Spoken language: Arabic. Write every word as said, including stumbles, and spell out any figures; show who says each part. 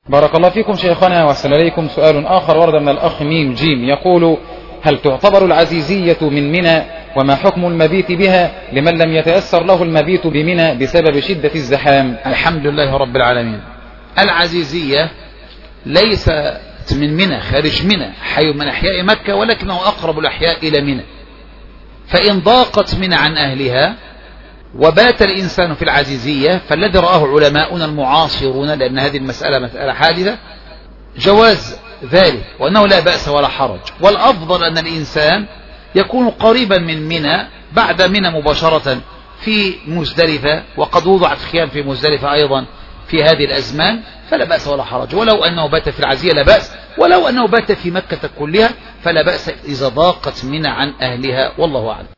Speaker 1: بارك الله فيكم شيخنا وأحسن إليكم. سؤال آخر ورد من الأخ ميم جيم يقول: هل تعتبر العزيزية من منى؟ وما حكم المبيت بها لمن لم يتيسر له المبيت بمنى بسبب شدة الزحام؟
Speaker 2: الحمد لله رب العالمين. العزيزية ليست من منى، خارج منى، حي من أحياء مكة، ولكنه أقرب الأحياء إلى منى. فإن ضاقت منى عن أهلها وبات الإنسان في العزيزية، فالذي رآه علماؤنا المعاصرون، لأن هذه المسألة مسألة حادثة، جواز ذلك، وأنه لا بأس ولا حرج. والأفضل أن الإنسان يكون قريبا من منى، بعد منى مباشرة في مزدلفة، وقد وضعت خيام في مزدلفة أيضا في هذه الأزمان، فلا بأس ولا حرج. ولو أنه بات في العزيزية لا بأس، ولو أنه بات في مكة كلها فلا بأس إذا ضاقت منى عن أهلها، والله أعلم.